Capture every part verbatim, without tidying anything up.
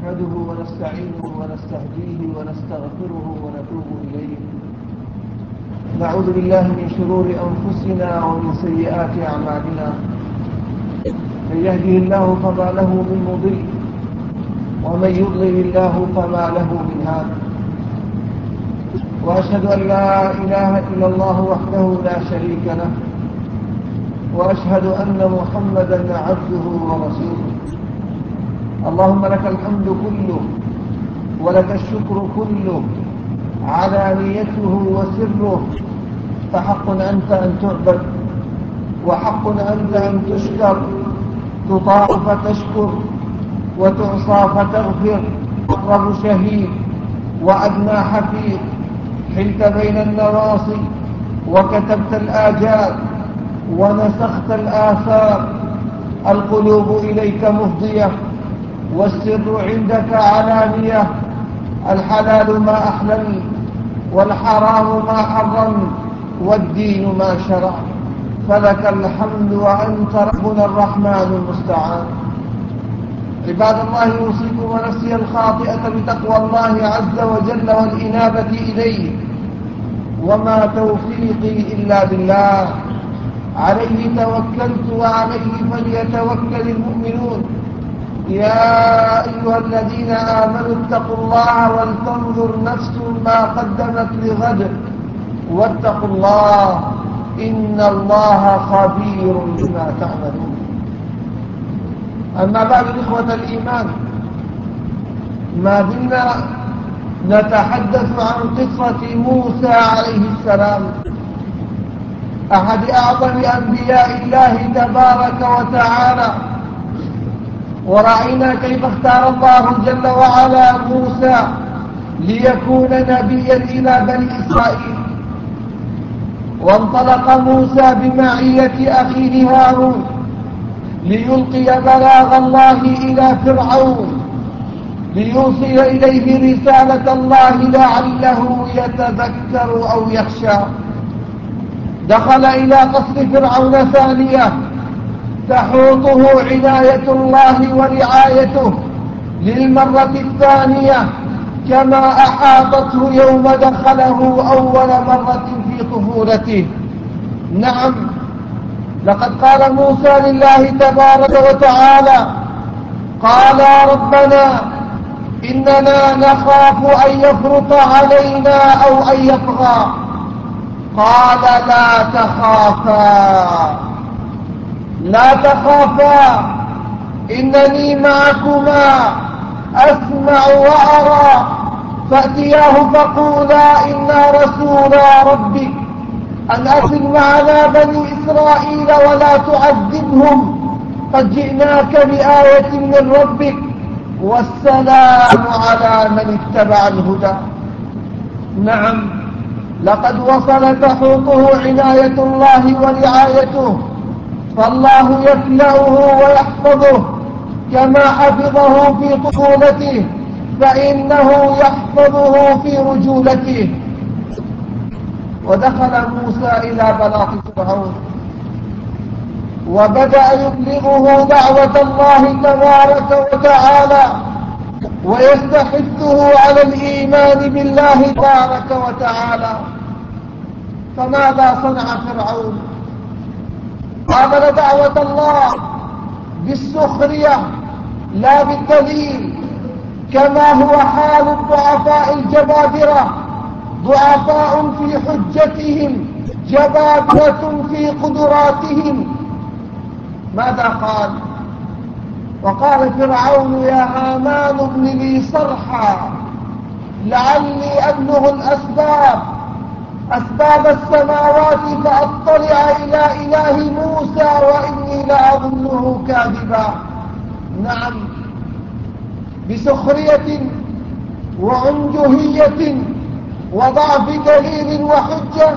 نحمده ونستعينه ونستهديه ونستغفره ونتوب إليه. نعوذ بالله من شرور أنفسنا ومن سيئات أعمالنا. من يهده الله فما له من مضل، ومن يضلل الله فما له من هاد. وأشهد أن لا إله إلا الله وحده لا شريك له، وأشهد أن محمدا عبده ورسوله. اللهم لك الحمد كله ولك الشكر كله، علانيته وسره، فحق أنت أن تعبد، وحق أنت أن تشكر، تطاع فتشكر وتعصى فتغفر. أقرب شهيد وأدنى حفيظ، حلت بين النواصي وكتبت الآجال ونسخت الآثار. القلوب إليك مفضية والسر عندك علانية. الحلال ما أحلل والحرام ما حرم والدين ما شرع. فلك الحمد وأنت ربنا الرحمن المستعان. عباد الله، أوصيكم ونفسي الخاطئة بتقوى الله عز وجل والإنابة إليه، وما توفيقي إلا بالله. عليه توكلت وعليه فليتوكل المؤمنون. يا أيها الذين آمنوا اتقوا الله ولتنظر نفس ما قدمت لغد واتقوا الله إن الله خبير بما تعملون. أما بعد، إخوة الإيمان، ما زلنا نتحدث عن قصة موسى عليه السلام، أحد أعظم أنبياء الله تبارك وتعالى. ورأينا كيف اختار الله جل وعلا موسى ليكون نبيا إلى بني إسرائيل. وانطلق موسى بمعية أخيه هارون ليلقي بلاغ الله إلى فرعون، ليوصل إليه رسالة الله لعله يتذكر أو يخشى. دخل إلى قصر فرعون ثانية تحوطه عناية الله ورعايته للمرة الثانية، كما أحاطته يوم دخله أول مرة في طفولته. نعم، لقد قال موسى لله تبارك وتعالى: قال ربنا إننا نخاف أن يفرط علينا أو أن يطغى. قال لا تخافا لا تخافا إنني معكما أسمع وأرى. فأتياه فقولا إنا رسولا ربك أن أرسل معنا بني إسرائيل ولا تعذبهم، قد جئناك بآية من ربك والسلام على من اتبع الهدى. نعم، لقد وصل تحوطه عناية الله ورعايته، فالله يكلأه ويحفظه كما حفظه في طفولته، فإنه يحفظه في رجولته. ودخل موسى إلى بلاط فرعون وبدأ يبلغه دعوة الله تبارك وتعالى ويستحثه على الإيمان بالله تبارك وتعالى. فماذا صنع فرعون؟ قابل دعوة الله بالسخرية لا بالدليل، كما هو حال الضعفاء الجبابرة، ضعفاء في حجتهم، جبابرة في قدراتهم. ماذا قال؟ وقال فرعون: يا هامان ابن لي صرحا لعلي أبلغ الأسباب أسباب السماوات فأطلع إلى إله موسى وإني لأظنه كاذبا. نعم، بسخرية وعنجهية وضعف دليل وحجة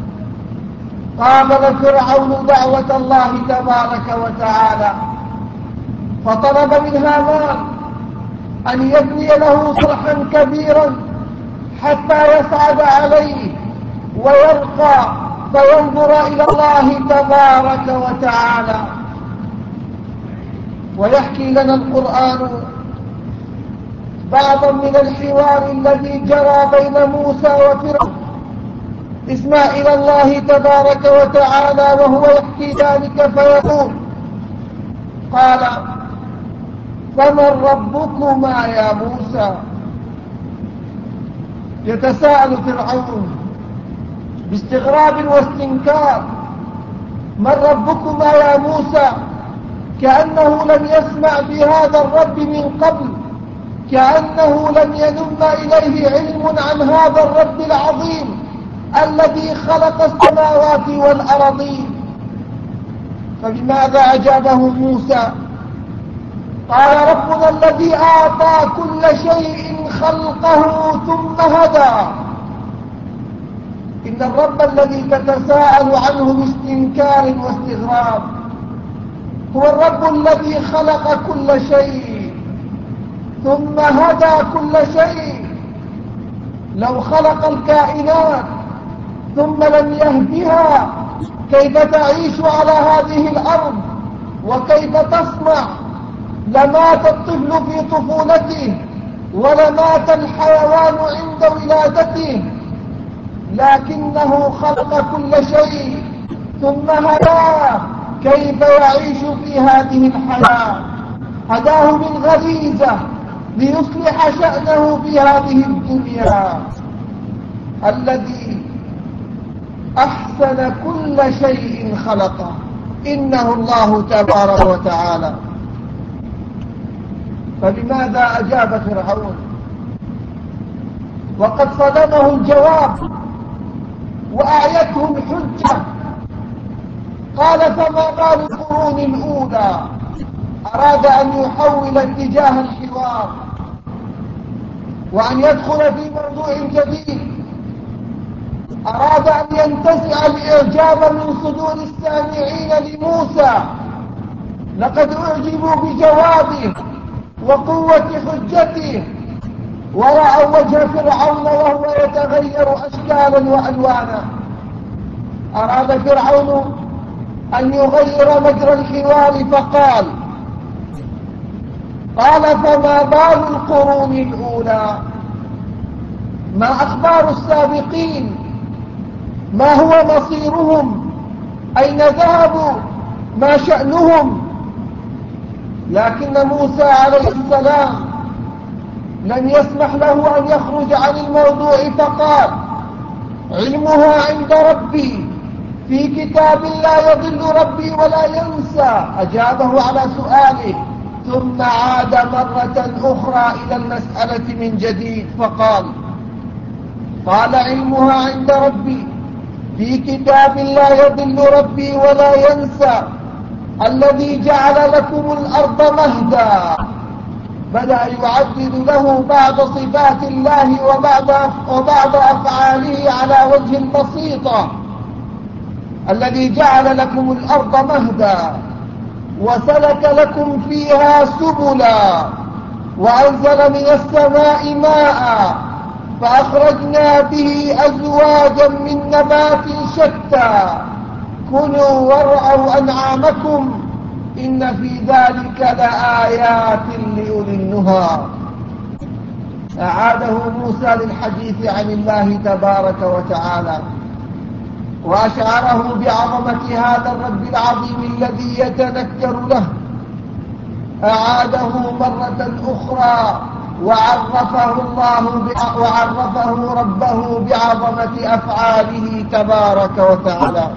قابل فرعون دعوة الله تبارك وتعالى، فطلب من هامان أن يبني له صرحا كبيرا حتى يصعد عليه ويرقى فينظر إلى الله تبارك وتعالى. ويحكي لنا القرآن بعضا من الحوار الذي جرى بين موسى وفرعون. اسمع إلى الله تبارك وتعالى وهو يحكي ذلك فيقول: قال: فمن ربكما يا موسى؟ يتساءل فرعون باستغراب واستنكار: من ربكما يا موسى؟ كأنه لم يسمع بهذا الرب من قبل، كأنه لم ينم إليه علم عن هذا الرب العظيم الذي خلق السماوات والأرضين. فبماذا أجابه موسى؟ قال: ربنا الذي أعطى كل شيء خلقه ثم هدى. إن الرب الذي تتساءل عنه باستنكار واستغراب هو الرب الذي خلق كل شيء ثم هدى كل شيء. لو خلق الكائنات ثم لم يهدها كيف تعيش على هذه الأرض وكيف تصنع؟ لمات الطفل في طفولته ولمات الحيوان عند ولادته، لكنه خلق كل شيء ثم هداه. كيف يعيش في هذه الحياة؟ هداه من غريزة ليصلح شأنه في هذه الدنيا. الذي أحسن كل شيء خلقه إنه الله تبارك وتعالى. فلماذا أجاب فرعون وقد صدمه الجواب وأعيته الحجة؟ قال: فما بال القرون الأولى؟ أراد أن يحول اتجاه الحوار وأن يدخل في موضوع جديد. أراد أن ينتزع الإعجاب من صدور السامعين لموسى. لقد أعجبوا بجوابه وقوة حجته، ورأوا وجه فرعون وهو يتغير أشكالا وألوانا. أراد فرعون أن يغير مجرى الحوار فقال: قال: فما بال القرون الأولى؟ ما أخبار السابقين؟ ما هو مصيرهم؟ أين ذهبوا؟ ما شأنهم؟ لكن موسى عليه السلام لم يسمح له أن يخرج عن الموضوع فقال: علمها عند ربي في كتاب لا يضل ربي ولا ينسى. أجابه على سؤاله ثم عاد مرة أخرى إلى المسألة من جديد فقال: قال: علمها عند ربي في كتاب لا يضل ربي ولا ينسى الذي جعل لكم الأرض مهدا. بدأ يعدد له بعض صفات الله وبعض وبعض أفعاله على وجه البسيطة. الذي جعل لكم الأرض مهدا وسلك لكم فيها سبلا وأنزل من السماء ماء فأخرجنا به أزواجا من نبات شتى كلوا وارعوا أنعامكم إن في ذلك لآيات لأولي النهى. أعاده موسى للحديث عن الله تبارك وتعالى وأشعره بعظمة هذا الرب العظيم الذي يتذكر له. أعاده مرة أخرى وعرفه الله وعرفه ربه بعظمة أفعاله تبارك وتعالى.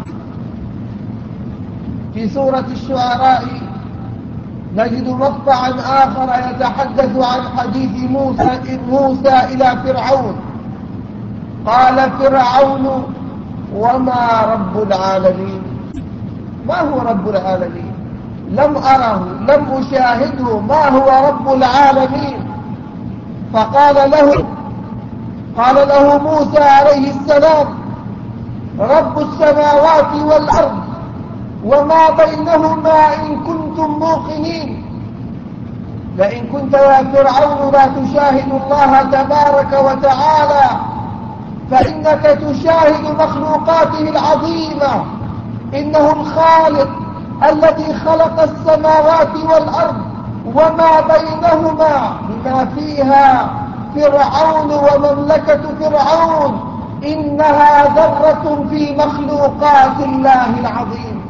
في سورة الشعراء نجد مقطعا آخر يتحدث عن حديث موسى, موسى إلى فرعون. قال فرعون: وما رب العالمين؟ ما هو رب العالمين؟ لم أره، لم أشاهده، ما هو رب العالمين؟ فقال له قال له موسى عليه السلام: رب السماوات والأرض وما بينهما إن كنتم موقنين. لئن كنت يا فرعون لا تشاهد الله تبارك وتعالى فإنك تشاهد مخلوقاته العظيمة. إنه الخالق الذي خلق السماوات والأرض وما بينهما بما فيها فرعون ومملكة فرعون إنها ذرة في مخلوقات الله العظيم.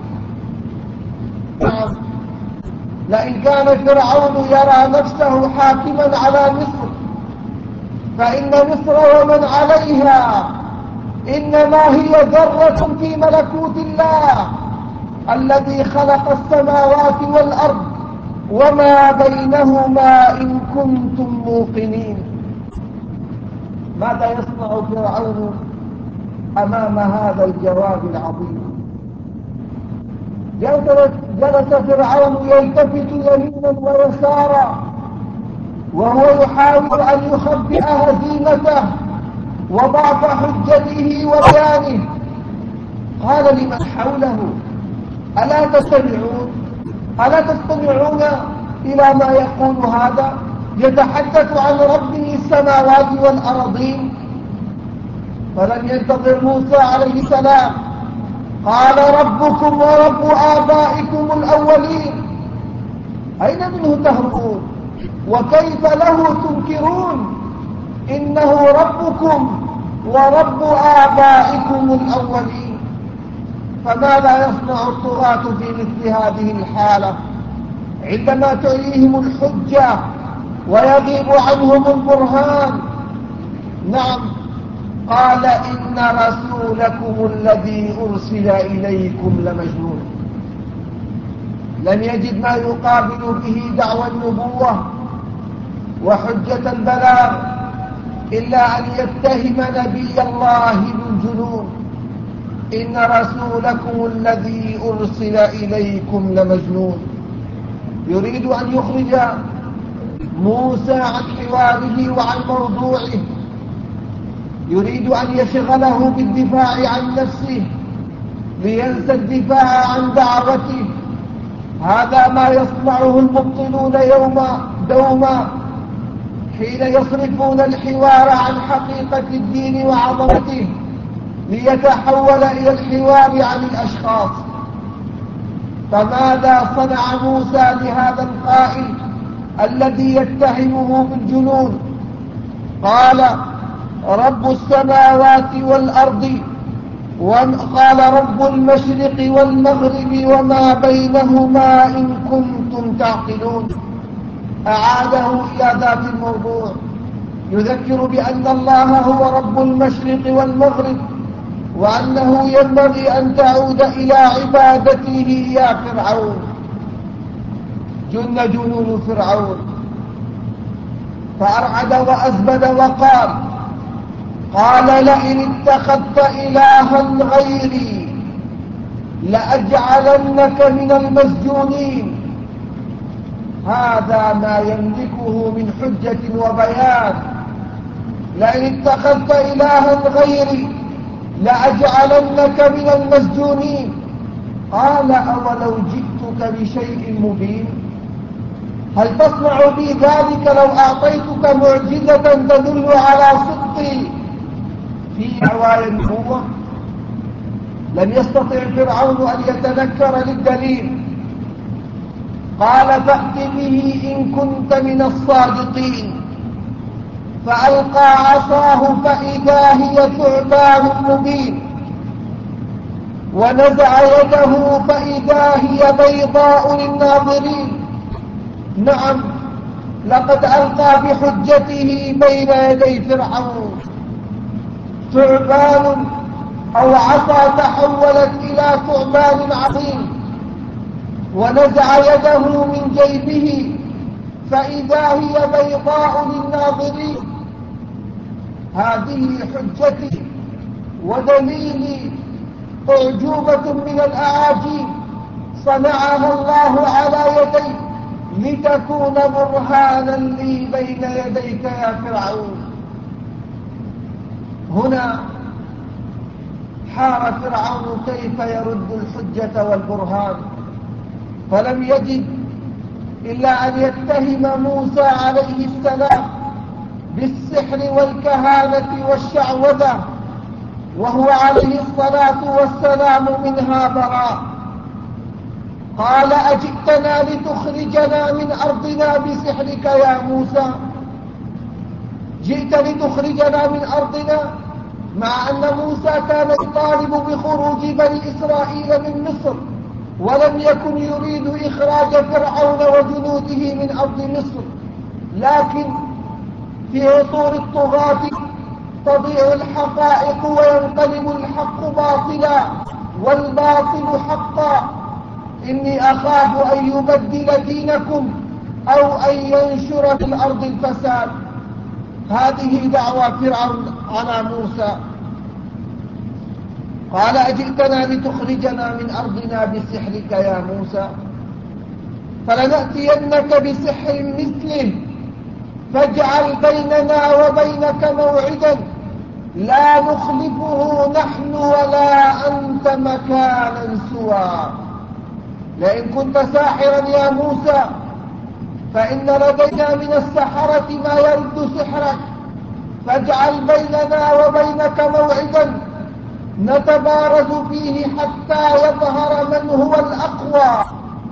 لئن كان فرعون يرى نفسه حاكما على مصر فإن مصر ومن عليها إنما هي ذرة في ملكوت الله الذي خلق السماوات والأرض وما بينهما إن كنتم موقنين. ماذا يصنع فرعون أمام هذا الجواب العظيم؟ جلس فرعون يلتفت يمينا ويسارا وهو يحاول أن يخبئ هزيمته وضعف حجته وبيانه. قال لمن حوله: ألا تستمعون ألا تستمعون إلى ما يقول هذا؟ يتحدث عن ربه السماوات والأرضين. فلم ينتظر موسى عليه السلام، قال: ربكم ورب آبائكم الأولين، أين منه تهربون وكيف له تنكرون؟ إنه ربكم ورب آبائكم الأولين. فماذا يصنع الطغاة في مثل هذه الحالة عندما تعيهم الحجة ويغيب عنهم البرهان؟ نعم، قال: إن رسولكم الذي أرسل إليكم لمجنون. لم يجد ما يقابل به دعوى النبوة وحجة البلاغ إلا أن يتهم نبي الله بالجنون. إن رسولكم الذي أرسل إليكم لمجنون. يريد أن يخرج موسى عن حواره وعن موضوعه، يريد أن يشغله بالدفاع عن نفسه لينسى الدفاع عن دعوته. هذا ما يصنعه المبطلون يوما دوما حين يصرفون الحوار عن حقيقة الدين وعظمته ليتحول إلى الحوار عن الأشخاص. فماذا صنع موسى لهذا القائل الذي يتهمه بالجنون؟ قال: رب السماوات والأرض، وقال: رب المشرق والمغرب وما بينهما إن كنتم تعقلون. أعاده إلى ذات الموضوع، يذكر بأن الله هو رب المشرق والمغرب، وأنه ينبغي أن تعود إلى عبادته يا فرعون. جن جنون فرعون فأرعد وأزبد وقال: قال: لئن اتخذت إلها غيري لأجعلنك من المسجونين. هذا ما يملكه من حجة وبيان. لئن اتخذت إلها غيري لأجعلنك من المسجونين. قال: أولو جئتك بشيء مبين؟ هل تصنع بي ذلك لو أعطيتك معجزة تدل على صدقي في دعواي النبوة؟ لم يستطع فرعون أن يتذكر للدليل. قال: فأت به إن كنت من الصادقين. فألقى عصاه فإذا هي ثعبان مبين، ونزع يده فإذا هي بيضاء للناظرين. نعم، لقد ألقى بحجته بين يدي فرعون. ثعبان أو عصا تحولت إلى ثعبان عظيم، ونزع يده من جيبه فإذا هي بيضاء للناظرين. هذه حجتي ودليلي، أعجوبة من الأعاجيب صنعها الله على يدي لتكون برهانا لي بين يديك يا فرعون. هنا حار فرعون كيف يرد الحجة والبرهان، فلم يجد إلا أن يتهم موسى عليه السلام بالسحر والكهانة والشعوذة، وهو عليه الصلاة والسلام منها براء. قال أجئتنا لتخرجنا من أرضنا بسحرك يا موسى؟ جئت لتخرجنا من أرضنا، مع أن موسى كان يطالب بخروج بني إسرائيل من مصر، ولم يكن يريد إخراج فرعون وجنوده من أرض مصر، لكن في عصور الطغاة تضيع الحقائق وينقلب الحق باطلا والباطل حقا. إني أخاف أن يبدل دينكم أو أن ينشر في الأرض الفساد. هذه دعوة فرعون على موسى. قال أجئتنا لتخرجنا من أرضنا بسحرك يا موسى؟ فلنأتينك بسحر مثله فاجعل بيننا وبينك موعدا لا نخلفه نحن ولا أنت مكانا سوى. لئن كنت ساحرا يا موسى فإن لدينا من السحرة ما يرد سحرك، فاجعل بيننا وبينك موعدا نتبارز فيه حتى يظهر من هو الأقوى.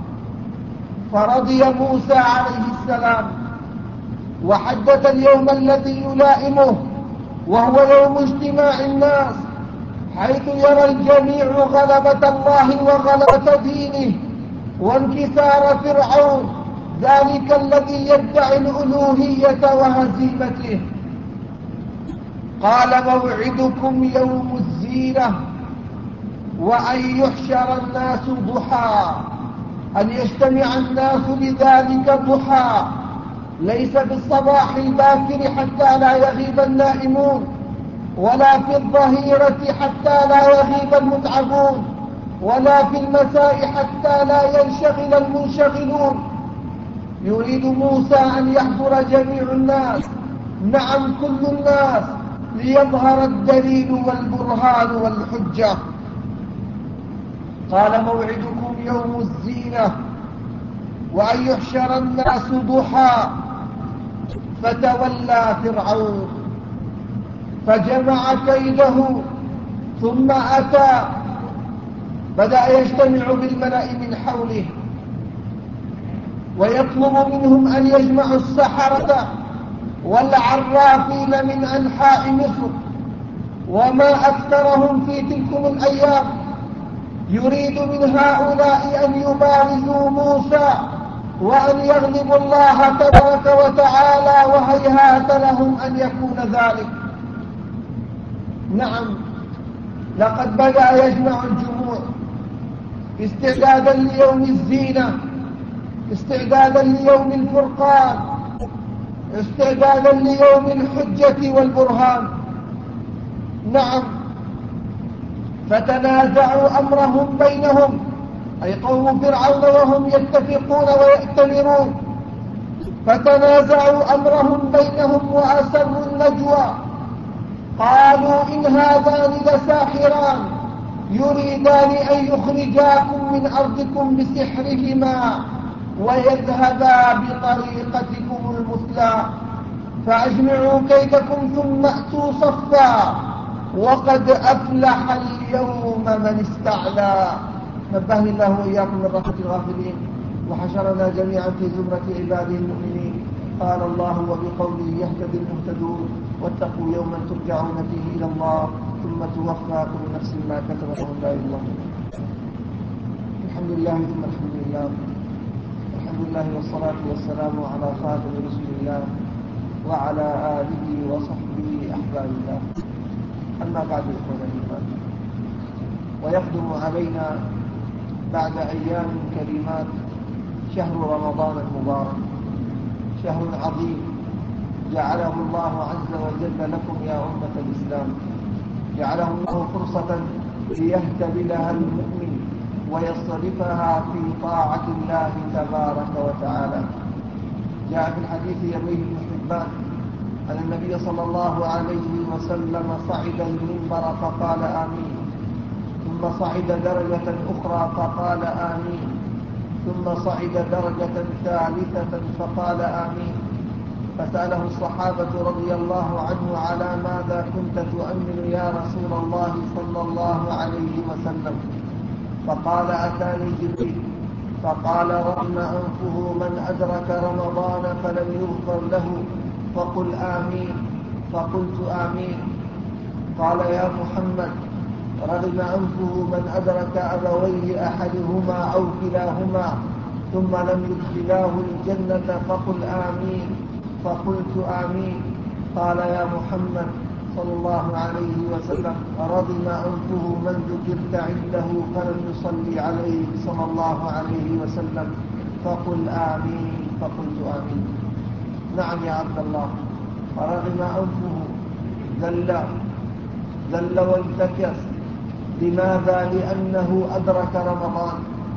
فرضي موسى عليه السلام وحدد اليوم الذي يلائمه، وهو يوم اجتماع الناس، حيث يرى الجميع غلبة الله وغلبة دينه وانكسار فرعون ذلك الذي يدعي الألوهية وهزيمته. قال موعدكم يوم الزينة وأن يحشر الناس ضحى، أن يجتمع الناس لذلك ضحى، ليس بالصباح الباكر حتى لا يغيب النائمون، ولا في الظهيرة حتى لا يغيب المتعبون، ولا في المساء حتى لا ينشغل المنشغلون. يريد موسى أن يحضر جميع الناس، نعم كل الناس، ليظهر الدليل والبرهان والحجة. قال موعدكم يوم الزينة وأن يحشر الناس ضحى، فتولى فرعون فجمع كيده ثم أتى، بدأ يجتمع بالملأ من حوله ويطلب منهم أن يجمعوا السحرة والعرافين من أنحاء مصر، وما أكثرهم في تلكم الأيام. يريد من هؤلاء أن يبارزوا موسى وأن يغلبوا الله تبارك وتعالى، وهيهات لهم أن يكون ذلك. نعم، لقد بدأ يجمع الجموع استعدادا ليوم الزينة، استعدادا ليوم الفرقان، استعدادا ليوم الحجة والبرهان. نعم، فتنازعوا أمرهم بينهم، أي قوم فرعون وهم يتفقون ويأتمرون، فتنازعوا أمرهم بينهم وأسروا النجوى. قالوا إن هذان لساحران يريدان أن يخرجاكم من أرضكم بسحرهما ويذهبا بطريقتكم المثلى، فأجمعوا كيدكم ثم أتوا صفا وقد أفلح اليوم من استعلى. نبهني الله وإياكم من رحمة الغافلين، وحشرنا جميعا في زمرة عباده المؤمنين. قال الله وبقوله يهتدي المهتدون واتقوا يوما ترجعون فيه إلى الله ثم توفى كل نفس ما كسبت وهم لا يظلمون. الحمد لله ثم الحمد لله، الحمد لله والصلاة والسلام على خاتم رسول الله وعلى آله وصحبه أحباب الله. أما بعد إخوة الإيمان، ويقدم علينا بعد أيام كريمات شهر رمضان المبارك، شهر عظيم جعله الله عز وجل لكم يا أمة الإسلام، جعله الله فرصة ليهتدي لها المؤمن ويصرفها في طاعة الله تبارك وتعالى. جاء في الحديث يرويه ابن حبان أن النبي صلى الله عليه وسلم صعد المنبر فقال آمين، ثم صعد درجة أخرى فقال آمين، ثم صعد درجة ثالثة فقال آمين. فسأله الصحابة رضي الله عنه على ماذا كنت تؤمن يا رسول الله صلى الله عليه وسلم؟ فقال أتاني جبريل فقال رغم أنفه من أدرك رمضان فلم يغفر له فقل آمين. فقلت آمين. قال يا محمد رغم أنفه من أدرك أبويه أحدهما أو كلاهما ثم لم يدخلاه الجنة فقل آمين. فقلت آمين. قال يا محمد صلى الله عليه وسلم رغم أنفه من ذكرت عنده فلم يصلي عليه صلى الله عليه وسلم فقل آمين. فقلت آمين. نعم يا عبد الله، رغم أنفه، ذل ذل وانتكس. لماذا؟ لأنه أدرك رمضان،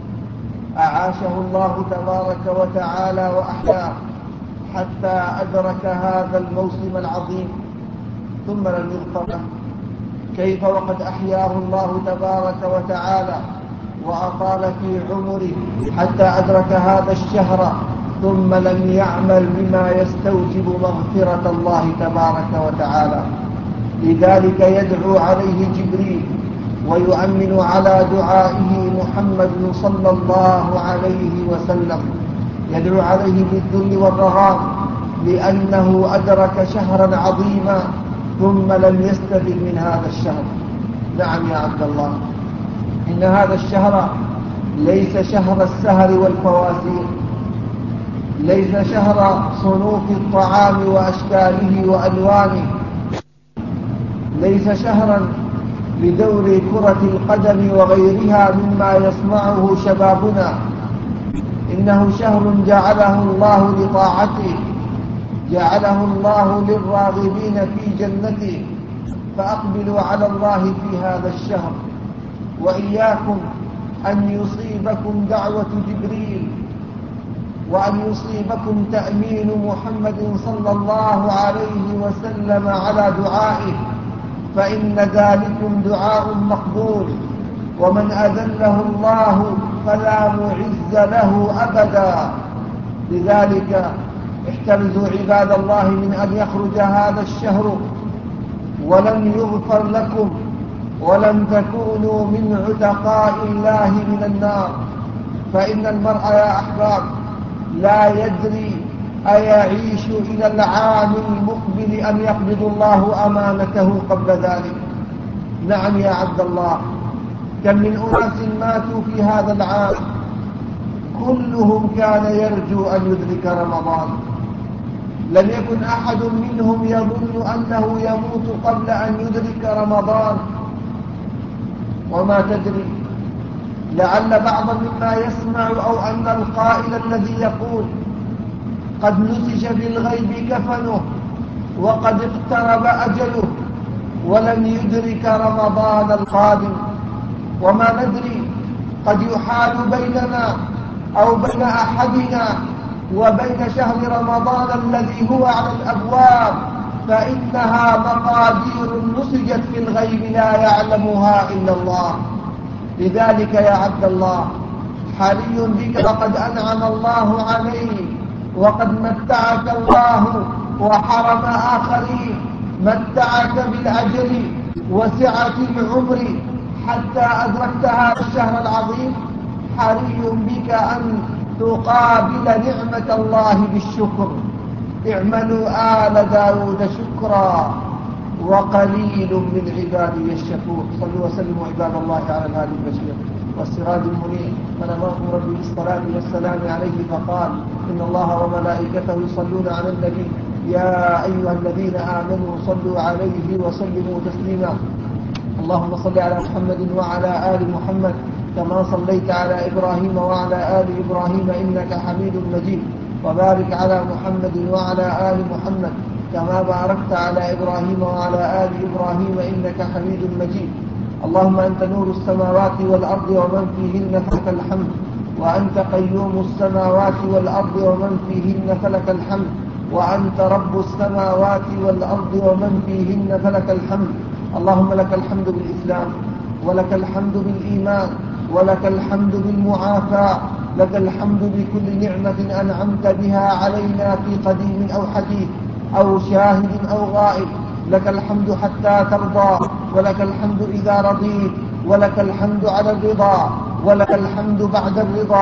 أعاشه الله تبارك وتعالى وأحياه حتى أدرك هذا الموسم العظيم ثم لم يغفر له. كيف وقد أحياه الله تبارك وتعالى وأطال في عمره حتى أدرك هذا الشهر ثم لم يعمل بما يستوجب مغفرة الله تبارك وتعالى. لذلك يدعو عليه جبريل ويؤمن على دعائه محمد صلى الله عليه وسلم، يدعو عليه بالذل والرغام لأنه أدرك شهرا عظيما ثم لم يستفد من هذا الشهر. نعم يا عبد الله، إن هذا الشهر ليس شهر السهر والفوازير، ليس شهر صنوف الطعام وأشكاله وألوانه، ليس شهرا لدور كرة القدم وغيرها مما يصنعه شبابنا. إنه شهر جعله الله لطاعته، جعله الله للراغبين في جنته، فأقبلوا على الله في هذا الشهر. وإياكم أن يصيبكم دعوة جبريل وأن يصيبكم تأمين محمد صلى الله عليه وسلم على دعائه، فإن ذلكم دعاء مقبول، ومن أذله الله فلا معز له أبدا. لذلك احترزوا عباد الله من أن يخرج هذا الشهر ولم يغفر لكم ولم تكونوا من عتقاء الله من النار. فإن المرء يا أحباب لا يدري أيعيش إلى العام المقبل أن يقبض الله أمانته قبل ذلك. نعم يا عبد الله، كم من أناس ماتوا في هذا العام كلهم كان يرجو أن يدرك رمضان، لم يكن أحد منهم يظن أنه يموت قبل أن يدرك رمضان. وما تدري، لعل بعضا مما يسمع أو أن القائل الذي يقول قد نسج في الغيب كفنه وقد اقترب أجله ولم يدرك رمضان القادم. وما ندري، قد يحال بيننا أو بين أحدنا وبين شهر رمضان الذي هو على الأبواب، فإنها مقادير نسجت في الغيب لا يعلمها إلا الله. لذلك يا عبد الله حري بك، وقد أنعم الله عليك وقد متعك الله وحرم آخرين، متعك بالأجل وسعة العمر حتى أدركت هذا الشهر العظيم. حري بك أن تقابل نعمة الله بالشكر. اعملوا آل داود شكرا وقليل من عبادي الشكور. صلوا وسلموا عباد الله على الهادي البشير والسراج المنير، من أمركم ربي بالصلاة والسلام عليه فقال إن الله وملائكته يصلون على النبي يا أيها الذين آمنوا صلوا عليه وسلموا تسليما. اللهم صل على محمد وعلى آل محمد كما صليت على إبراهيم وعلى آل إبراهيم إنك حميد مجيد، وبارك على محمد وعلى آل محمد كما باركت على إبراهيم وعلى آل إبراهيم إنك حميد مجيد. اللهم أنت نور السماوات والأرض ومن فيهن فلك الحمد، وأنت قيوم السماوات والأرض ومن فيهن فلك الحمد، وأنت رب السماوات والأرض ومن فيهن فلك الحمد. اللهم لك الحمد بالإسلام، ولك الحمد بالإيمان، ولك الحمد بالمعافاة، لك الحمد بكل نعمة أنعمت بها علينا في قديم أو حديث أو شاهد أو غائب. لك الحمد حتى ترضى، ولك الحمد إذا رضيت، ولك الحمد على الرضا، ولك الحمد بعد الرضا.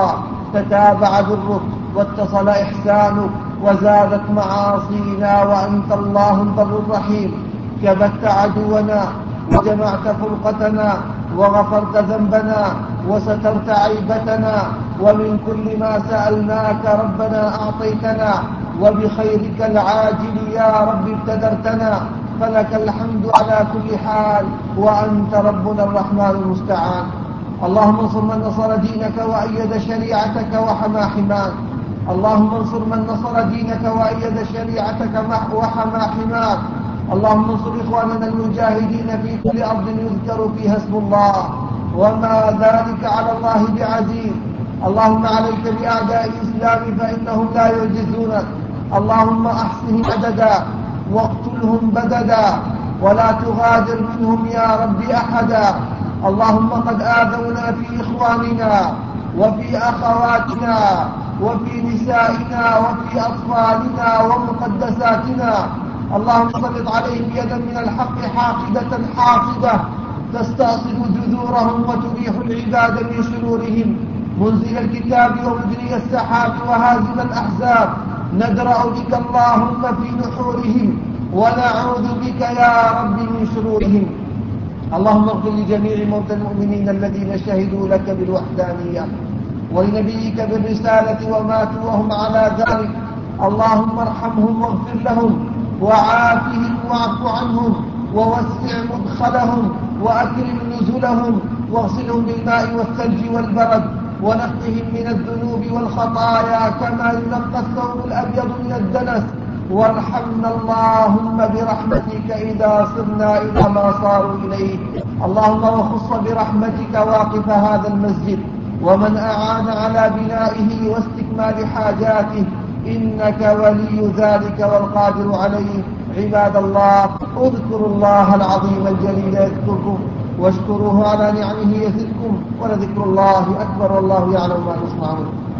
تتابع ذرك واتصل إحسانك وزادت معاصينا وأنت الله البر الرحيم. كبت عدونا وجمعت فرقتنا وغفرت ذنبنا وسترت عيبتنا، ومن كل ما سألناك ربنا أعطيتنا، وبخيرك العاجل يا رب ابتدرتنا، فلك الحمد على كل حال، وأنت ربنا الرحمن المستعان. اللهم انصر من نصر دينك وأيد شريعتك وحمى حماك. اللهم انصر من نصر دينك وأيد شريعتك وحمى حماك. اللهم انصر إخواننا المجاهدين في كل أرض يذكر فيها اسم الله، وما ذلك على الله بعزيز. اللهم عليك بأعداء الإسلام فإنهم لا يعجزونك. اللهم أحصهم عددا واقتلهم بددا ولا تغادر منهم يا رب أحدا. اللهم قد آذونا في إخواننا وفي أخواتنا وفي نسائنا وفي أطفالنا ومقدساتنا. اللهم سلط عليهم يدا من الحق حاقدة حاصدة تستأصل جذورهم وتريح العباد من شرورهم. منزل الكتاب ومجري السحاب وهازم الأحزاب، ندرأ بك اللهم في نحورهم ونعوذ بك يا رب من شرورهم. اللهم اغفر لجميع موتى المؤمنين الذين شهدوا لك بالوحدانية ولنبيك بالرسالة وماتوا وهم على ذلك. اللهم ارحمهم واغفر لهم وعافهم واعف عنهم ووسع مدخلهم وأكرم نزلهم واغسلهم بالماء والثلج والبرد ونقهم من الذنوب والخطايا كما ينقى الثوب الأبيض من الدنس. وارحمنا اللهم برحمتك إذا صرنا إلى ما صاروا إليه. اللهم وخص برحمتك واقف هذا المسجد ومن أعان على بنائه واستكمال حاجاته، إنك ولي ذلك والقادر عليه. عباد الله، اذكروا الله العظيم الجليل يذكركم واشكروه على نعمه يزدكم، ولذكر الله أكبر والله يعلم ما تصنعون.